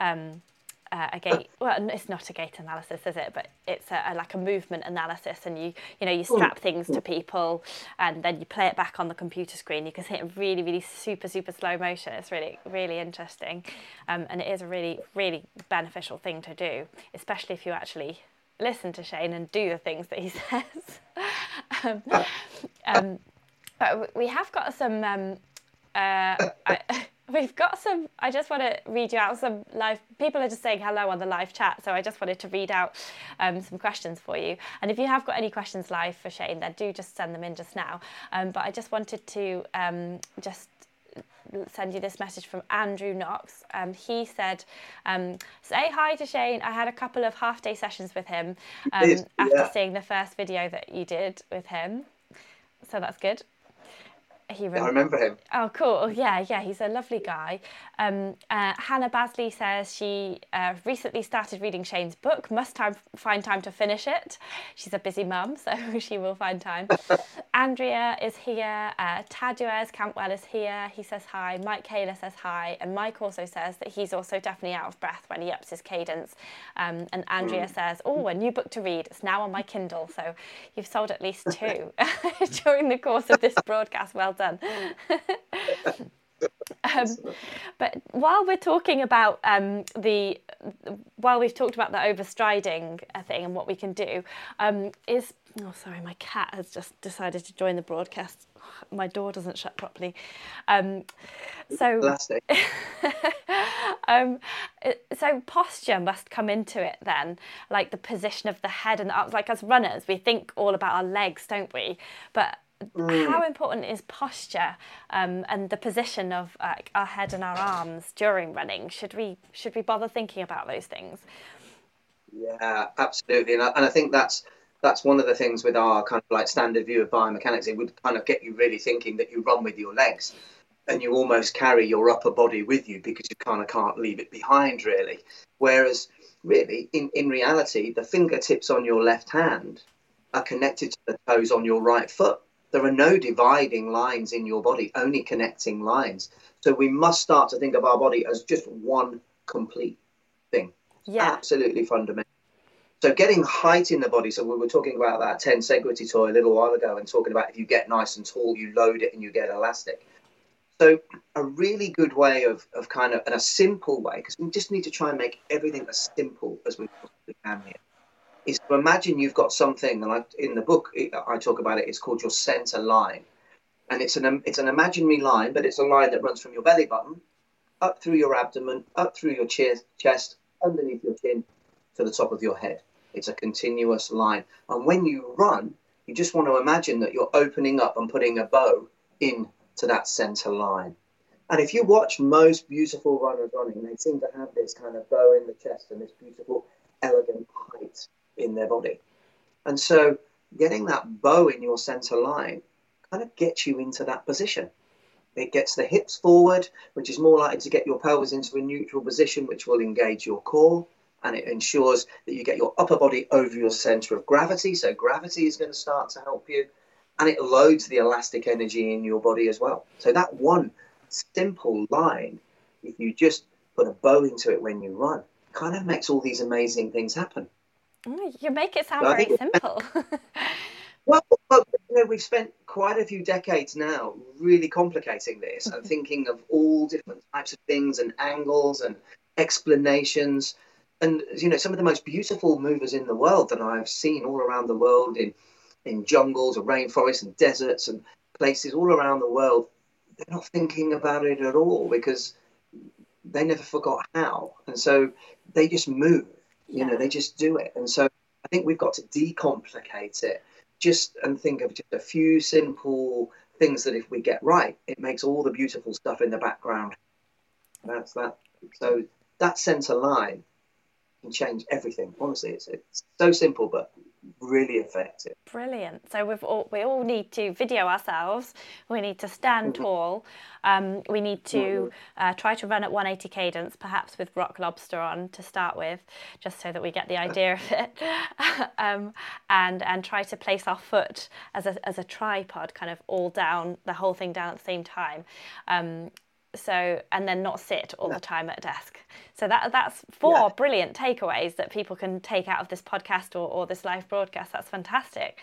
a gait. Well, it's not a gait analysis, is it? But it's like a movement analysis, and you strap things to people, and then you play it back on the computer screen. You can see it in really, really super slow motion. It's really, really interesting, and it is a really, really beneficial thing to do, especially if you actually listen to Shane and do the things that he says. But we have got some We've got some, I just want to read you out some live, people are just saying hello on the live chat, so I just wanted to read out some questions for you. And if you have got any questions live for Shane, then do just send them in just now. But I just wanted to just send you this message from Andrew Knox. He said, say hi to Shane. I had a couple of half-day sessions with him after seeing the first video that you did with him. So that's good. I remember him. Oh, cool. Yeah, he's a lovely guy. Hannah Basley says she recently started reading Shane's book, must find time to finish it. She's a busy mum, so she will find time. Andrea is here. Taduez Campwell is here. He says hi. Mike Kaler says hi. And Mike also says that he's also definitely out of breath when he ups his cadence. And Andrea says, oh, a new book to read. It's now on my Kindle. So you've sold at least 2 during the course of this broadcast. Well done. But while we're talking about while we've talked about the overstriding thing and what we can do, sorry, my cat has just decided to join the broadcast. My door doesn't shut properly. So posture must come into it then, like the position of the head and the arms. Like as runners, we think all about our legs, don't we? But how important is posture and the position of our head and our arms during running? Should we bother thinking about those things? Yeah, absolutely. And I think that's one of the things with our kind of like standard view of biomechanics. It would kind of get you really thinking that you run with your legs and you almost carry your upper body with you because you kind of can't leave it behind, really. Whereas really, in reality, the fingertips on your left hand are connected to the toes on your right foot. There are no dividing lines in your body, only connecting lines. So we must start to think of our body as just one complete thing. Yeah. Absolutely fundamental. So getting height in the body. So we were talking about that Tensegrity toy a little while ago and talking about if you get nice and tall, you load it and you get elastic. So a really good way of kind of, and a simple way, because we just need to try and make everything as simple as we possibly can here, is to imagine you've got something, and in the book I talk about it, it's called your center line. And it's an imaginary line, but it's a line that runs from your belly button, up through your abdomen, up through your chest, underneath your chin, to the top of your head. It's a continuous line. And when you run, you just want to imagine that you're opening up and putting a bow into that center line. And if you watch most beautiful runners running, they seem to have this kind of bow in the chest and this beautiful, elegant height in their body. And so getting that bow in your center line kind of gets you into that position. It gets the hips forward, which is more likely to get your pelvis into a neutral position, which will engage your core, and it ensures that you get your upper body over your center of gravity. So gravity is going to start to help you, and it loads the elastic energy in your body as well. So that one simple line, if you just put a bow into it when you run, kind of makes all these amazing things happen. You make it sound very simple. Well, we've spent quite a few decades now really complicating this and thinking of all different types of things and angles and explanations. And, some of the most beautiful movers in the world that I've seen all around the world in jungles and rainforests and deserts and places all around the world, they're not thinking about it at all because they never forgot how. And so they just move. They just do it. And so I think we've got to decomplicate it and think of just a few simple things that if we get right, it makes all the beautiful stuff in the background. That's that. So that center line can change everything. Honestly, it's so simple, but really effective. Brilliant. So we all need to video ourselves. We need to stand tall. We need to try to run at 180 cadence, perhaps with Rock Lobster on to start with, just so that we get the idea of it. And try to place our foot as a tripod, kind of all down, the whole thing down at the same time. And then not sit all the time at a desk. So that's 4 brilliant takeaways that people can take out of this podcast or this live broadcast. That's fantastic.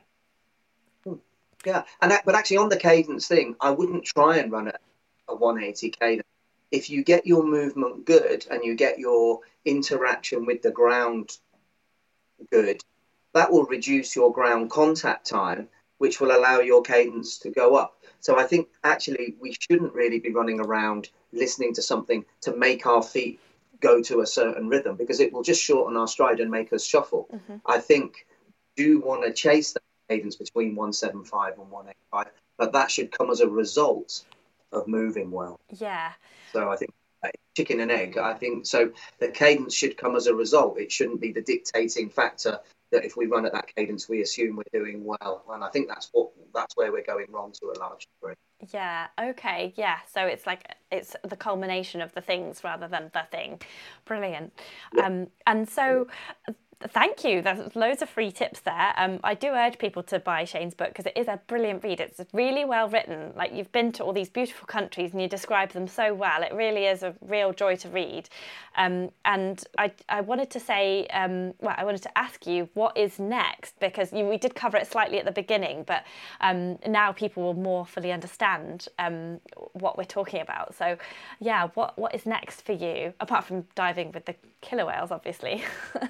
Yeah, but actually on the cadence thing, I wouldn't try and run at a 180 cadence. If you get your movement good and you get your interaction with the ground good, that will reduce your ground contact time, which will allow your cadence to go up. So I think actually we shouldn't really be running around listening to something to make our feet go to a certain rhythm, because it will just shorten our stride and make us shuffle. I think do want to chase that cadence between 175 and 185, but that should come as a result of moving well. Yeah. So I think chicken and egg, I think. So the cadence should come as a result. It shouldn't be the dictating factor that if we run at that cadence, we assume we're doing well. And I think that's where we're going wrong to a large degree. Yeah. Okay. Yeah. So it's the culmination of the things rather than the thing. Brilliant. Yeah. And so thank you. There's loads of free tips there. I do urge people to buy Shane's book because it is a brilliant read. It's really well written. Like, you've been to all these beautiful countries and you describe them so well. It really is a real joy to read. And I wanted to say, I wanted to ask you what is next, because we did cover it slightly at the beginning, but now people will more fully understand what we're talking about. So yeah, what is next for you, apart from diving with the killer whales, obviously?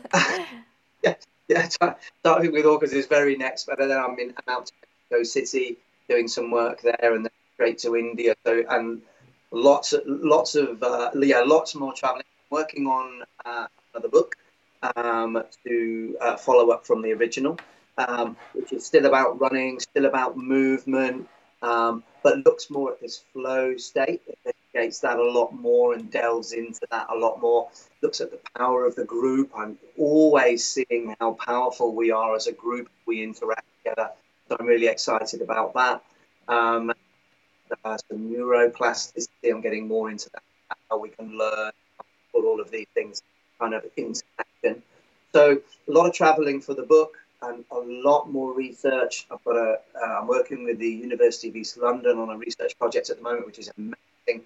Yeah. Starting with orcas is very next, but then I'm out to Mexico City doing some work there, and then straight to India. So, and lots more traveling. Working on another book to follow up from the original, which is still about running, still about movement, but looks more at this flow state. It investigates that a lot more and delves into that a lot more. Looks at the power of the group. I'm always seeing how powerful we are as a group. We interact together. So I'm really excited about that. Some neuroplasticity. I'm getting more into that, how we can learn, put all of these things kind of into action. So a lot of traveling for the book and a lot more research. I'm working with the University of East London on a research project at the moment, which is amazing.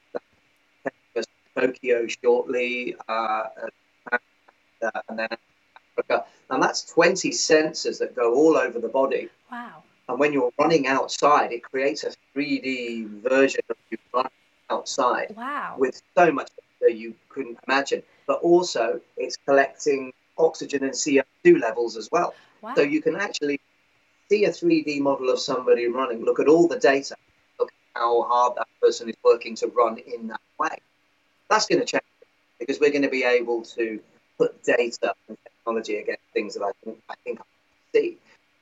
Tokyo shortly, and then Africa. And that's 20 sensors that go all over the body. Wow. And when you're running outside, it creates a 3D version of you running outside. Wow. With so much that you couldn't imagine. But also, it's collecting oxygen and CO2 levels as well. Wow. So you can actually see a 3D model of somebody running, look at all the data, look at how hard that person is working to run in that way. That's going to change, because we're going to be able to put data and technology against things that I think I see.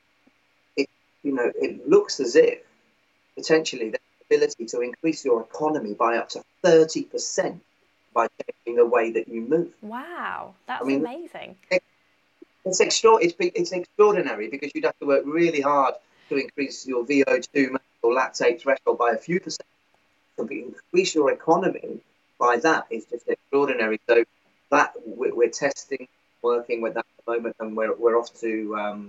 It looks as if potentially the ability to increase your economy by up to 30% by changing the way that you move. Wow, that's amazing. It's extraordinary, because you'd have to work really hard to increase your VO2 or lactate threshold by a few percent. To increase your economy by that is just extraordinary. So that we're testing, working with that at the moment, and we're off to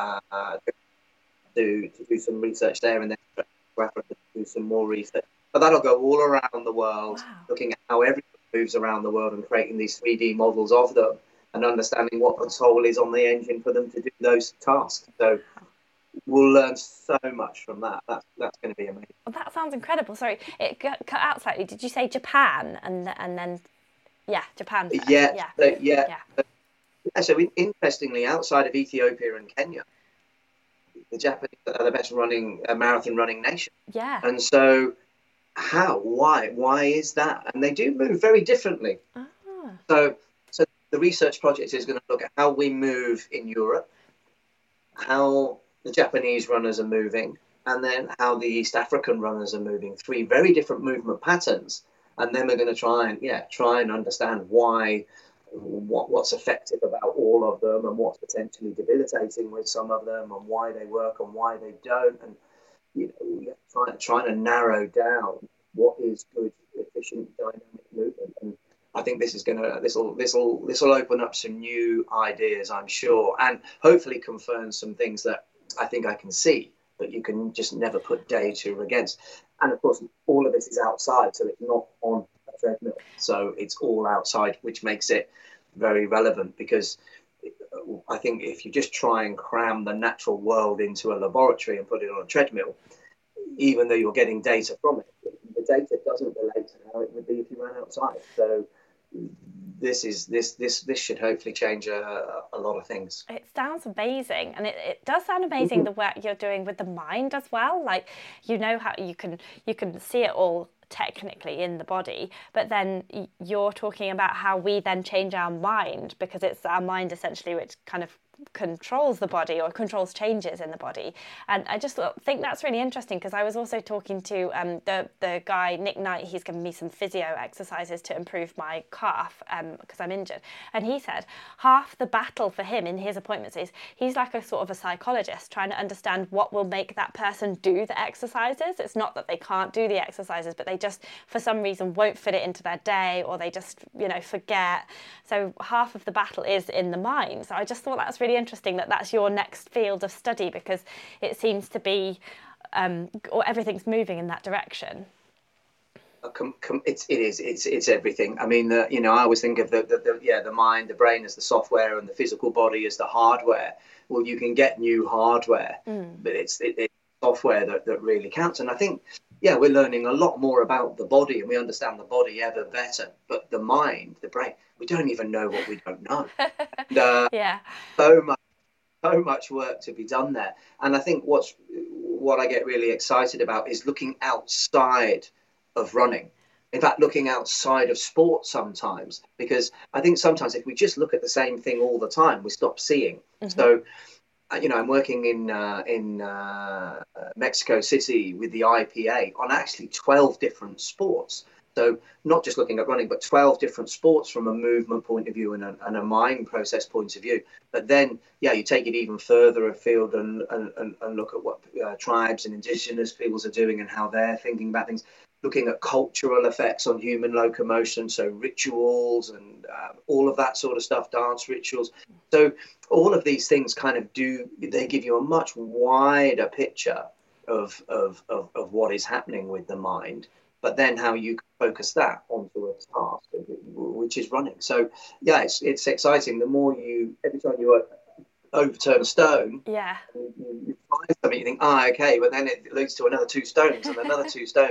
do some research there, and then to Africa to do some more research. But that'll go all around the world, looking at how everyone moves around the world and creating these 3D models of them, and understanding what the toll is on the engine for them to do those tasks. So we'll learn so much from that. That's going to be amazing. Well, that sounds incredible. Sorry, it cut out slightly. Did you say Japan and then Japan first? Yeah. So interestingly, outside of Ethiopia and Kenya, the Japanese are the best marathon running nation. Yeah. And so why is that? And they do move very differently. So the research project is going to look at how we move in Europe, how the Japanese runners are moving, and then how the East African runners are moving. 3 very different movement patterns. And then we're going to try and understand what's effective about all of them, and what's potentially debilitating with some of them, and why they work and why they don't. And trying to narrow down what is good, efficient, dynamic movement. And I think this will open up some new ideas, I'm sure, and hopefully confirm some things that I think I can see, but you can just never put data against. And of course, all of this is outside, so it's not on a treadmill. So it's all outside, which makes it very relevant, because I think if you just try and cram the natural world into a laboratory and put it on a treadmill, even though you're getting data from it, the data doesn't relate to how it would be if you ran outside. So this should hopefully change a lot of things. It sounds amazing, and it does sound amazing, the work you're doing with the mind as well. Like, you know, how you can see it all technically in the body, but then you're talking about how we then change our mind, because it's our mind essentially which kind of controls the body or controls changes in the body. And I just think that's really interesting, because I was also talking to the guy Nick Knight. He's given me some physio exercises to improve my calf because I'm injured, and he said half the battle for him in his appointments is he's like a sort of a psychologist trying to understand what will make that person do the exercises. It's not that they can't do the exercises, but they just for some reason won't fit it into their day, or they just, you know, forget. So half of the battle is in the mind. So I just thought that's really interesting that that's your next field of study, because it seems to be or everything's moving in that direction. It's everything. I mean, you know, I always think of the mind, the brain as the software, and the physical body as the hardware. Well, you can get new hardware, but it's software that really counts. And I think, we're learning a lot more about the body, and we understand the body ever better. But the mind, the brain, we don't even know what we don't know. And, so much work to be done there. And I think what I get really excited about is looking outside of running. In fact, looking outside of sport sometimes, because I think sometimes if we just look at the same thing all the time, we stop seeing. So, you know, I'm working in Mexico City with the IPA on actually 12 different sports. So not just looking at running, but 12 different sports from a movement point of view and a mind process point of view. But then, you take it even further afield and look at what tribes and indigenous peoples are doing and how they're thinking about things. Looking at cultural effects on human locomotion, so rituals and all of that sort of stuff, dance rituals. So all of these things kind of they give you a much wider picture of what is happening with the mind, but then how you can focus that onto a task, which is running. So it's exciting. The more every time you overturn a stone, you find something, you think, okay, but then it leads to another 2 stones and another 2 stones.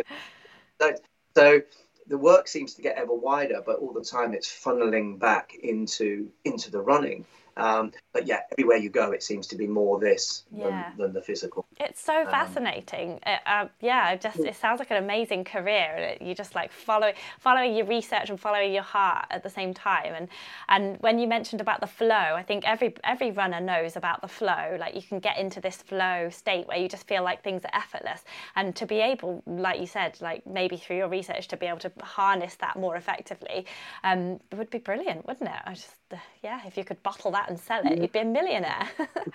So the work seems to get ever wider, but all the time it's funneling back into the running. But everywhere you go, it seems to be more this than the physical. It's so fascinating. It sounds like an amazing career. You just like following your research and following your heart at the same time. And when you mentioned about the flow, I think every runner knows about the flow. Like, you can get into this flow state where you just feel like things are effortless. And to be able, like you said, like maybe through your research to be able to harness that more effectively, it would be brilliant, wouldn't it? I just if you could bottle that and sell it, you'd be a millionaire.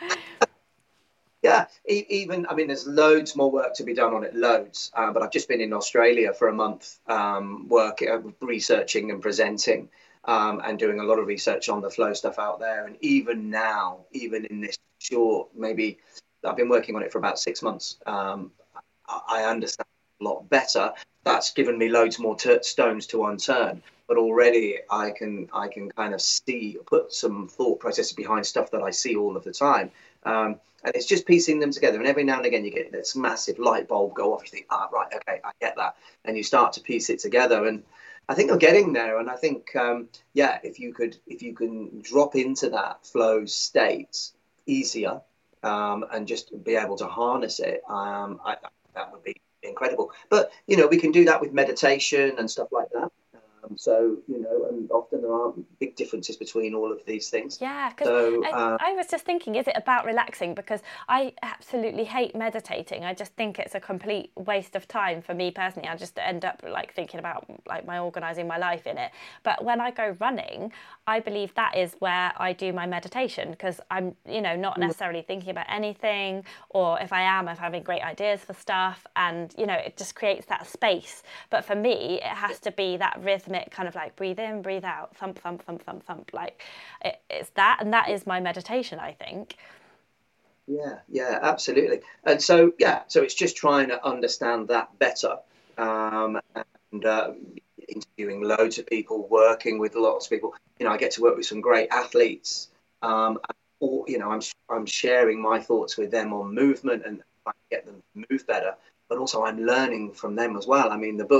Even, I mean, there's loads more work to be done on it, but I've just been in Australia for a month, researching and presenting, and doing a lot of research on the flow stuff out there. And even now, even in this short, maybe I've been working on it for about 6 months, I understand a lot better. That's given me loads more stones to unturn. But already I can kind of put some thought processes behind stuff that I see all of the time. And it's just piecing them together. And every now and again you get this massive light bulb go off. You think, right, okay, I get that. And you start to piece it together. And I think you're getting there. And I think, if you can drop into that flow state easier, and just be able to harness it, that would be incredible. But, we can do that with meditation and stuff like that. So, and often there are big differences between all of these things. Yeah, because I was just thinking, is it about relaxing? Because I absolutely hate meditating. I just think it's a complete waste of time for me personally. I just end up like thinking about like organising my life in it. But when I go running, I believe that is where I do my meditation, because I'm, not necessarily thinking about anything, or if I am, I'm having great ideas for stuff, and, it just creates that space. But for me, it has to be that rhythmic kind of like breathe in, breathe out, thump, thump, thump, thump, thump. Like it's that, and that is my meditation, I think. Yeah, absolutely. And so, so it's just trying to understand that better, and interviewing loads of people, working with lots of people. I get to work with some great athletes, or I'm sharing my thoughts with them on movement and trying to get them to move better. But also I'm learning from them as well. I mean, the book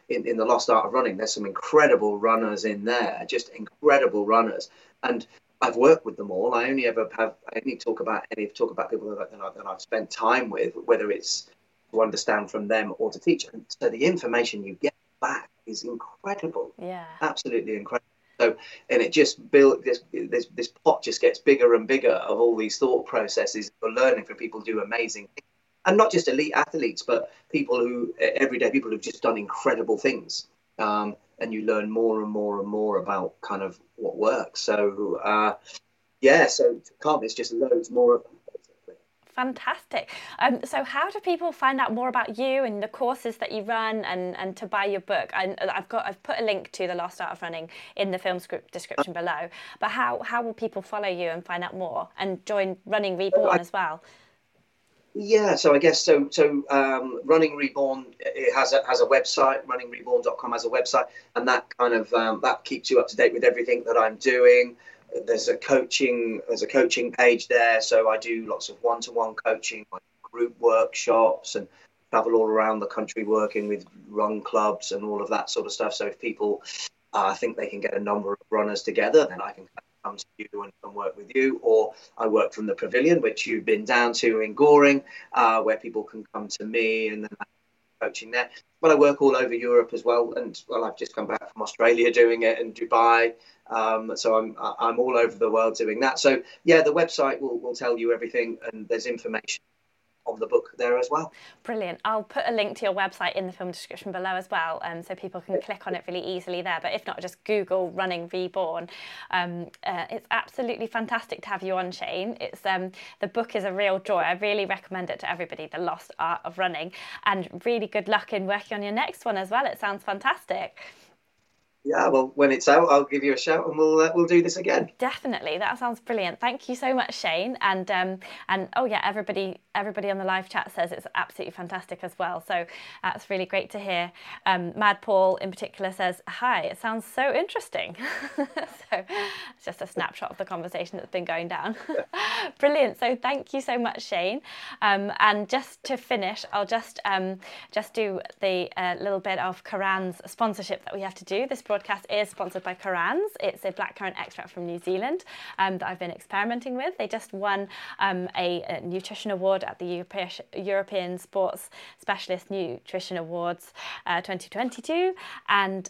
in The Lost Art of Running, there's some incredible runners in there, just incredible runners. And I've worked with them all. I only talk about people that I've spent time with, whether it's to understand from them or to teach. And so the information you get back is incredible. Yeah, absolutely incredible. So, and it just built this pot just gets bigger and bigger of all these thought processes for learning from people who do amazing things. And not just elite athletes, but everyday people who've just done incredible things. And you learn more and more and more about kind of what works. So, so to come, it's just loads more of them. Fantastic. So how do people find out more about you and the courses that you run and to buy your book? I've put a link to The Lost Art of Running in the film description below. But how will people follow you and find out more and join Running Reborn as well? Yeah, so I guess so. Running Reborn, it has a website. RunningReborn.com has a website, and that kind of that keeps you up to date with everything that I'm doing. There's a coaching page there, so I do lots of one-to-one coaching, like group workshops, and travel all around the country working with run clubs and all of that sort of stuff. So if people think they can get a number of runners together, then I can come to you and work with you. Or I work from the Pavilion, which you've been down to in Goring, where people can come to me and then I'm coaching there. But I work all over Europe as well, and I've just come back from Australia doing it, and Dubai. So I'm all over the world doing that. So yeah, the website will tell you everything, and there's information on the book there as well. Brilliant. I'll put a link to your website in the film description below as well, so people can click on it really easily there. But if not, just Google Running Reborn. It's absolutely fantastic to have you on, Shane. It's the book is a real joy. I really recommend it to everybody, The Lost Art of Running, and really good luck in working on your next one as well. It sounds fantastic. Yeah, well, when it's out, I'll give you a shout, and we'll do this again. Definitely, that sounds brilliant. Thank you so much, Shane. And oh yeah, everybody on the live chat says it's absolutely fantastic as well. So that's really great to hear. Mad Paul in particular says, "Hi, it sounds so interesting." So it's just a snapshot of the conversation that's been going down. Brilliant. So thank you so much, Shane. And just to finish, I'll just do the little bit of Karan's sponsorship that we have to do. This broadcast is sponsored by Karan's. It's a blackcurrant extract from New Zealand that I've been experimenting with. They just won a nutrition award at the European Sports Specialist Nutrition Awards 2022, and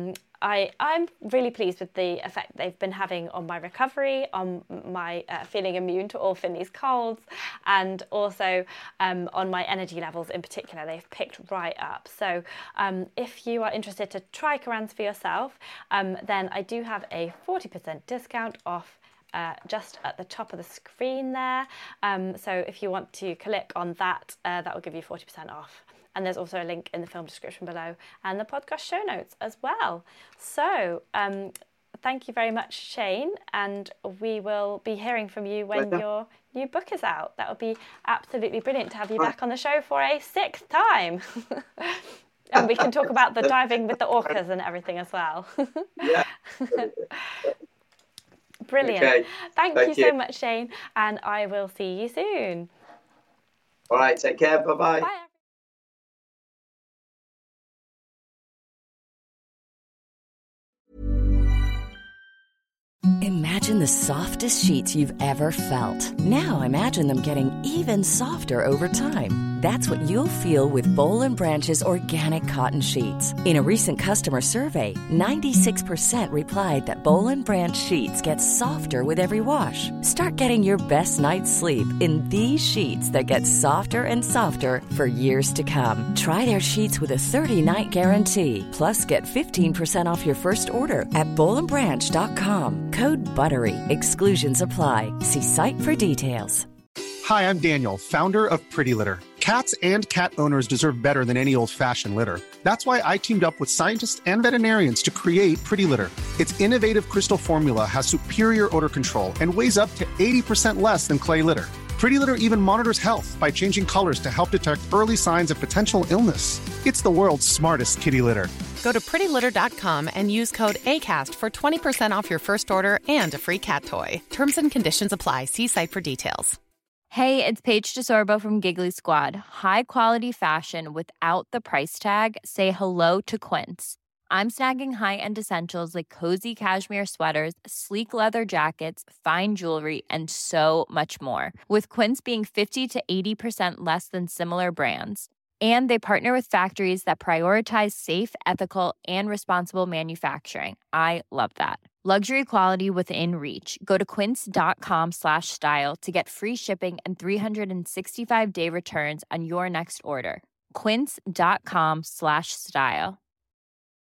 I'm really pleased with the effect they've been having on my recovery, on my feeling immune to all Finley's colds, and also on my energy levels in particular. They've picked right up. So if you are interested to try Karan's for yourself, then I do have a 40% discount off just at the top of the screen there. So if you want to click on that, that will give you 40% off. And there's also a link in the film description below and the podcast show notes as well. So thank you very much, Shane. And we will be hearing from you when your new book is out. That would be absolutely brilliant to have you back on the show for a 6th time. And we can talk about the diving with the orcas and everything as well. Yeah. Brilliant. Okay. Thank you so much, Shane. And I will see you soon. All right. Take care. Bye-bye. Bye. Imagine the softest sheets you've ever felt. Now imagine them getting even softer over time. That's what you'll feel with Boll & Branch's organic cotton sheets. In a recent customer survey, 96% replied that Boll & Branch sheets get softer with every wash. Start getting your best night's sleep in these sheets that get softer and softer for years to come. Try their sheets with a 30-night guarantee. Plus, get 15% off your first order at bollandbranch.com. Code BUTTERY. Exclusions apply. See site for details. Hi, I'm Daniel, founder of Pretty Litter. Cats and cat owners deserve better than any old-fashioned litter. That's why I teamed up with scientists and veterinarians to create Pretty Litter. Its innovative crystal formula has superior odor control and weighs up to 80% less than clay litter. Pretty Litter even monitors health by changing colors to help detect early signs of potential illness. It's the world's smartest kitty litter. Go to prettylitter.com and use code ACAST for 20% off your first order and a free cat toy. Terms and conditions apply. See site for details. Hey, it's Paige DeSorbo from Giggly Squad. High quality fashion without the price tag. Say hello to Quince. I'm snagging high-end essentials like cozy cashmere sweaters, sleek leather jackets, fine jewelry, and so much more. With Quince being 50 to 80% less than similar brands. And they partner with factories that prioritize safe, ethical, and responsible manufacturing. I love that. Luxury quality within reach. Go to quince.com/style to get free shipping and 365-day returns on your next order. Quince.com/style.